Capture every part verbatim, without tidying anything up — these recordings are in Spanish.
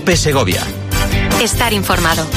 COPE Segovia. Estar informado.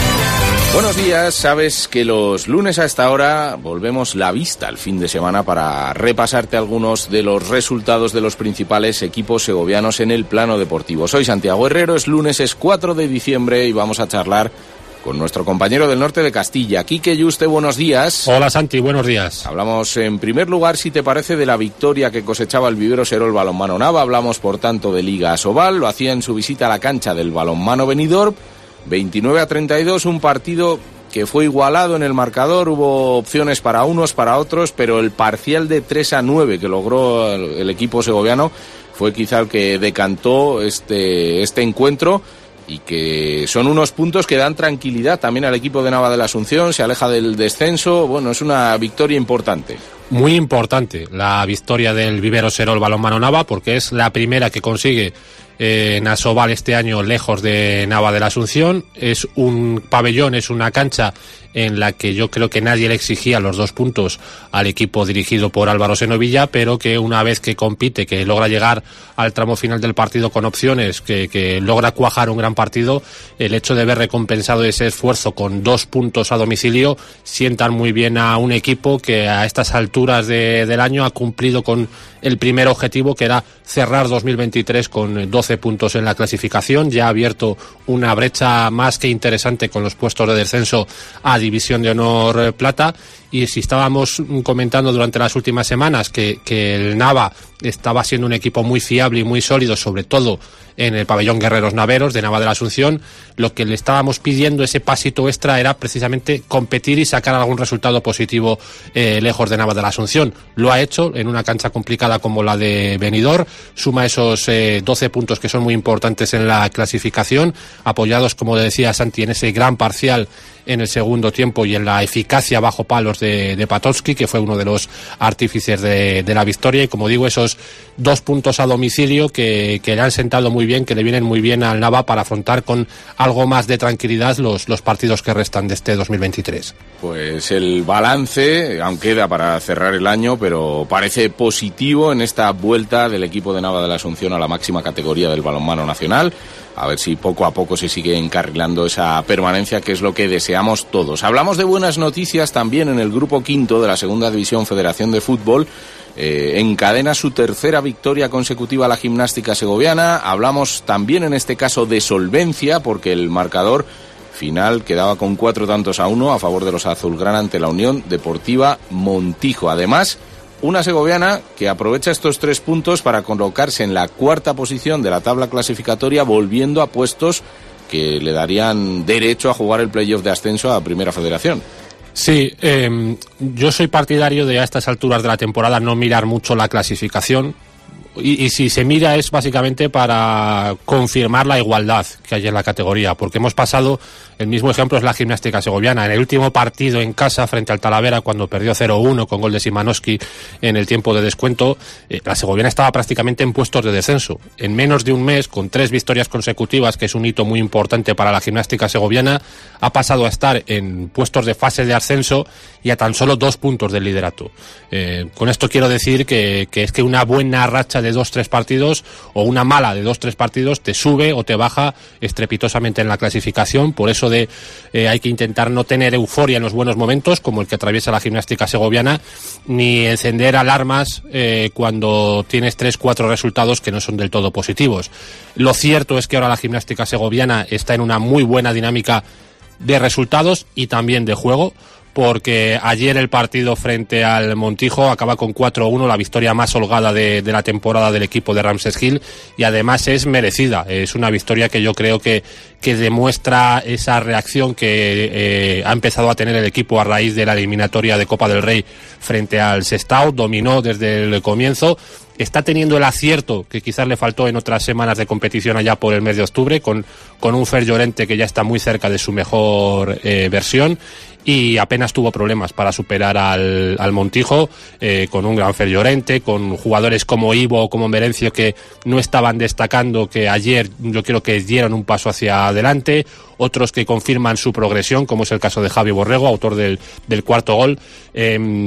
Buenos días, sabes que los lunes a esta hora volvemos la vista al fin de semana para repasarte algunos de los resultados de los principales equipos segovianos en el plano deportivo. Soy Santiago Herrero, es lunes, es cuatro de diciembre y vamos a charlar con nuestro compañero del norte de Castilla, Quique Yuste. Buenos días. Hola Santi, buenos días. Hablamos en primer lugar, si te parece, de la victoria que cosechaba el Vivero Serol Balonmano Nava. Hablamos por tanto de Liga Asobal, lo hacía en su visita a la cancha del Balonmano Benidorm. veintinueve a treinta y dos, un partido que fue igualado en el marcador, hubo opciones para unos, para otros, pero el parcial de tres a nueve que logró el, el equipo segoviano fue quizá el que decantó este, este encuentro, y que son unos puntos que dan tranquilidad también al equipo de Nava de la Asunción, se aleja del descenso. Bueno, es una victoria importante. Muy importante la victoria del Vivero Serol Balonmano Nava, porque es la primera que consigue eh, en Asobal este año lejos de Nava de la Asunción. Es un pabellón, es una cancha en la que yo creo que nadie le exigía los dos puntos al equipo dirigido por Álvaro Senovilla, pero que una vez que compite, que logra llegar al tramo final del partido con opciones, que, que logra cuajar un gran partido, el hecho de haber recompensado ese esfuerzo con dos puntos a domicilio sientan muy bien a un equipo que a estas alturas de, del año ha cumplido con el primer objetivo, que era cerrar dos mil veintitrés con doce puntos en la clasificación. Ya ha abierto una brecha más que interesante con los puestos de descenso a División de Honor Plata. Y si estábamos comentando durante las últimas semanas que, que el Nava estaba siendo un equipo muy fiable y muy sólido, sobre todo en el pabellón Guerreros Naveros de Nava de la Asunción, lo que le estábamos pidiendo, ese pasito extra, era precisamente competir y sacar algún resultado positivo eh, lejos de Nava de la Asunción. Lo ha hecho en una cancha complicada como la de Benidorm, suma esos eh, doce puntos que son muy importantes en la clasificación, apoyados, como decía Santi, en ese gran parcial en el segundo tiempo y en la eficacia bajo palos de, de Patowski, que fue uno de los artífices de, de la victoria. Y como digo, esos dos puntos a domicilio que, que le han sentado muy bien, que le vienen muy bien al Nava para afrontar con algo más de tranquilidad los, los partidos que restan de este dos mil veintitrés. Pues el balance aún queda para cerrar el año, pero parece positivo en esta vuelta del equipo de Nava de la Asunción a la máxima categoría del balonmano nacional. A ver si poco a poco se sigue encarrilando esa permanencia, que es lo que deseamos todos. Hablamos de buenas noticias también en el grupo quinto de la Segunda División Federación de Fútbol. Eh, encadena su tercera victoria consecutiva a la gimnástica segoviana. Hablamos también en este caso de solvencia, porque el marcador final quedaba con cuatro tantos a uno a favor de los azulgrana ante la Unión Deportiva Montijo. Además, una segoviana que aprovecha estos tres puntos para colocarse en la cuarta posición de la tabla clasificatoria, volviendo a puestos que le darían derecho a jugar el playoff de ascenso a Primera Federación. Sí, eh, yo soy partidario de a estas alturas de la temporada no mirar mucho la clasificación. Y, y si se mira es básicamente para confirmar la igualdad que hay en la categoría, porque hemos pasado, el mismo ejemplo es la gimnástica segoviana, en el último partido en casa frente al Talavera, cuando perdió cero uno con gol de Simanowski en el tiempo de descuento, eh, la segoviana estaba prácticamente en puestos de descenso. En menos de un mes, con tres victorias consecutivas, que es un hito muy importante para la gimnástica segoviana, ha pasado a estar en puestos de fase de ascenso y a tan solo dos puntos del liderato. Eh, con esto quiero decir que, que es que una buena racha de dos tres partidos o una mala de dos tres partidos te sube o te baja estrepitosamente en la clasificación. Por eso de eh, hay que intentar no tener euforia en los buenos momentos, como el que atraviesa la gimnástica segoviana, ni encender alarmas eh, cuando tienes tres cuatro resultados que no son del todo positivos. Lo cierto es que ahora la gimnástica segoviana está en una muy buena dinámica de resultados y también de juego, porque ayer el partido frente al Montijo acaba con cuatro uno, la victoria más holgada de, de la temporada del equipo de Ramses Hill, y además es merecida. Es una victoria que yo creo que, que demuestra esa reacción que eh, ha empezado a tener el equipo a raíz de la eliminatoria de Copa del Rey frente al Sestao. Dominó desde el comienzo. Está teniendo el acierto que quizás le faltó en otras semanas de competición allá por el mes de octubre, con, con un Fer Llorente que ya está muy cerca de su mejor eh, versión, y apenas tuvo problemas para superar al, al Montijo, eh, con un gran Fer Llorente, con jugadores como Ivo o como Merencio que no estaban destacando, que ayer yo creo que dieron un paso hacia adelante, otros que confirman su progresión, como es el caso de Javi Borrego, autor del, del cuarto gol. Eh,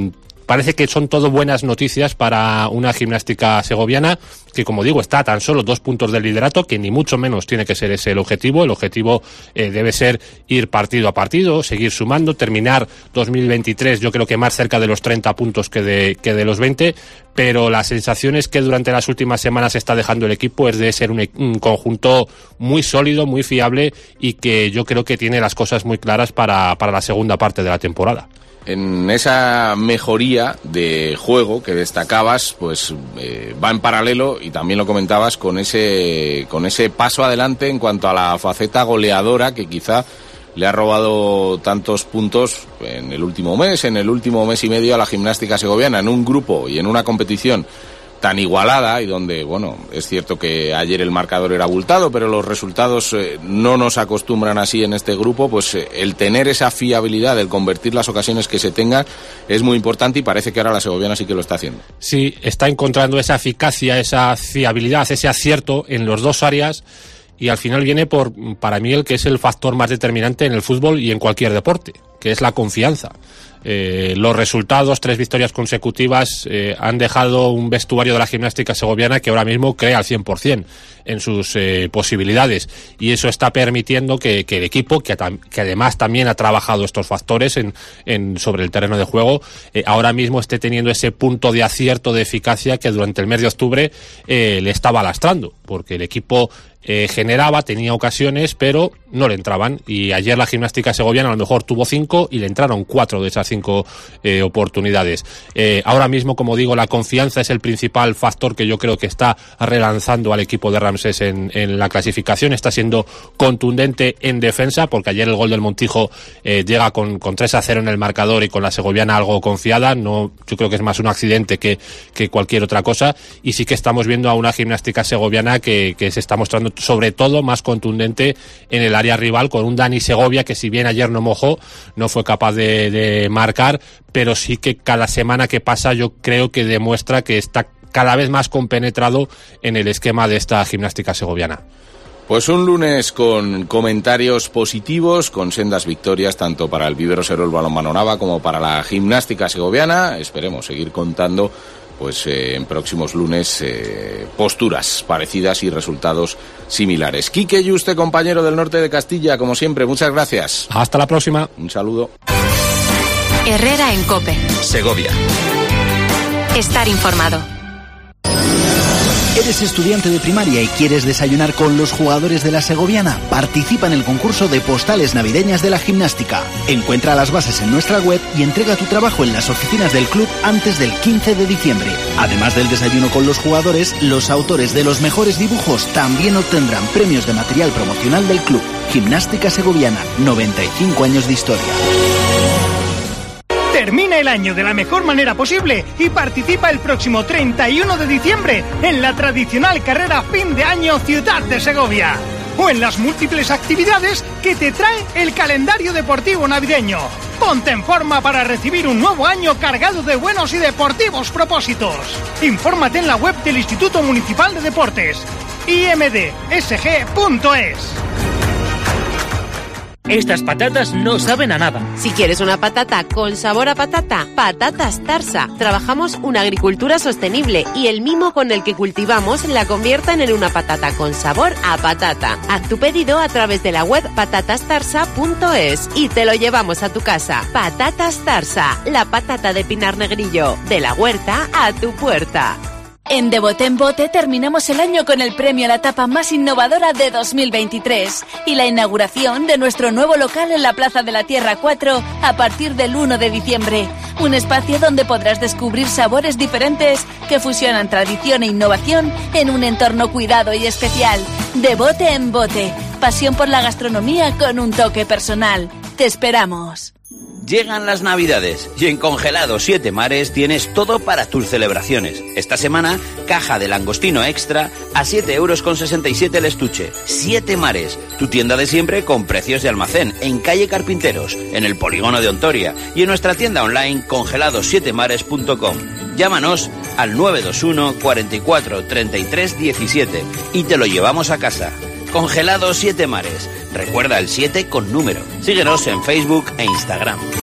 parece que son todo buenas noticias para una Gimnástica segoviana que, como digo, está a tan solo dos puntos del liderato, que ni mucho menos tiene que ser ese el objetivo. El objetivo eh, debe ser ir partido a partido, seguir sumando, terminar dos mil veintitrés yo creo que más cerca de los treinta puntos que de, que de los veinte, pero las sensaciones que durante las últimas semanas está dejando el equipo es de ser un, un conjunto muy sólido, muy fiable, y que yo creo que tiene las cosas muy claras para, para la segunda parte de la temporada. En esa mejoría de juego que destacabas, pues eh, va en paralelo, y también lo comentabas, con ese con ese paso adelante en cuanto a la faceta goleadora que quizá le ha robado tantos puntos en el último mes, en el último mes y medio a la Gimnástica segoviana, en un grupo y en una competición tan igualada, y donde, bueno, es cierto que ayer el marcador era abultado, pero los resultados eh, no nos acostumbran así en este grupo. Pues eh, el tener esa fiabilidad, el convertir las ocasiones que se tengan, es muy importante, y parece que ahora la segoviana sí que lo está haciendo. Sí, está encontrando esa eficacia, esa fiabilidad, ese acierto en los dos áreas, y al final viene por, para mí, el que es el factor más determinante en el fútbol y en cualquier deporte, que es la confianza. Eh, los resultados, tres victorias consecutivas, eh, han dejado un vestuario de la Gimnástica segoviana que ahora mismo cree al cien por ciento en sus eh, posibilidades, y eso está permitiendo que, que el equipo, que, que además también ha trabajado estos factores en, en sobre el terreno de juego, eh, ahora mismo esté teniendo ese punto de acierto, de eficacia, que durante el mes de octubre eh, le estaba lastrando, porque el equipo Eh, generaba, tenía ocasiones, pero no le entraban, y ayer la Gimnástica segoviana a lo mejor tuvo cinco y le entraron cuatro de esas cinco eh, oportunidades. Eh, ahora mismo, como digo, la confianza es el principal factor que yo creo que está relanzando al equipo de Ramsés en, en la clasificación. Está siendo contundente en defensa, porque ayer el gol del Montijo eh, llega con, con tres a cero en el marcador y con la segoviana algo confiada. No, yo creo que es más un accidente que, que cualquier otra cosa, y sí que estamos viendo a una Gimnástica segoviana que, que se está mostrando sobre todo más contundente en el área rival, con un Dani Segovia que, si bien ayer no mojó, no fue capaz de, de marcar, pero sí que cada semana que pasa yo creo que demuestra que está cada vez más compenetrado en el esquema de esta Gimnástica segoviana. Pues un lunes con comentarios positivos, con sendas victorias tanto para el Vivero Serol Balonmano Nava como para la Gimnástica segoviana. Esperemos seguir contando pues eh, en próximos lunes eh, posturas parecidas y resultados similares. Quique Yuste, compañero del norte de Castilla, como siempre, muchas gracias. Hasta la próxima. Un saludo. Herrera en COPE. Segovia. Estar informado. ¿Eres estudiante de primaria y quieres desayunar con los jugadores de la segoviana? Participa en el concurso de postales navideñas de la Gimnástica. Encuentra las bases en nuestra web y entrega tu trabajo en las oficinas del club antes del quince de diciembre. Además del desayuno con los jugadores, los autores de los mejores dibujos también obtendrán premios de material promocional del club. Gimnástica segoviana, noventa y cinco años de historia. Termina el año de la mejor manera posible y participa el próximo treinta y uno de diciembre en la tradicional carrera fin de año Ciudad de Segovia, o en las múltiples actividades que te trae el calendario deportivo navideño. Ponte en forma para recibir un nuevo año cargado de buenos y deportivos propósitos. Infórmate en la web del Instituto Municipal de Deportes, i m d s g punto es. Estas patatas no saben a nada. Si quieres una patata con sabor a patata, Patatas Tarsa. Trabajamos una agricultura sostenible y el mimo con el que cultivamos la convierten en una patata con sabor a patata. Haz tu pedido a través de la web patatas tarsa punto es y te lo llevamos a tu casa. Patatas Tarsa, la patata de Pinar Negrillo, de la huerta a tu puerta. En De Bote en Bote terminamos el año con el premio a la tapa más innovadora de dos mil veintitrés y la inauguración de nuestro nuevo local en la Plaza de la Tierra cuatro a partir del uno de diciembre. Un espacio donde podrás descubrir sabores diferentes que fusionan tradición e innovación en un entorno cuidado y especial. De Bote en Bote, pasión por la gastronomía con un toque personal. Te esperamos. Llegan las Navidades y en Congelados Siete Mares tienes todo para tus celebraciones. Esta semana, caja de langostino extra a siete euros con sesenta y siete el estuche. Siete Mares, tu tienda de siempre con precios de almacén, en calle Carpinteros, en el polígono de Ontoria y en nuestra tienda online congelados siete mares punto com. Llámanos al nueve dos uno, cuarenta y cuatro, treinta y tres, diecisiete y te lo llevamos a casa. Congelados Siete Mares. Recuerda el siete con número. Síguenos en Facebook e Instagram.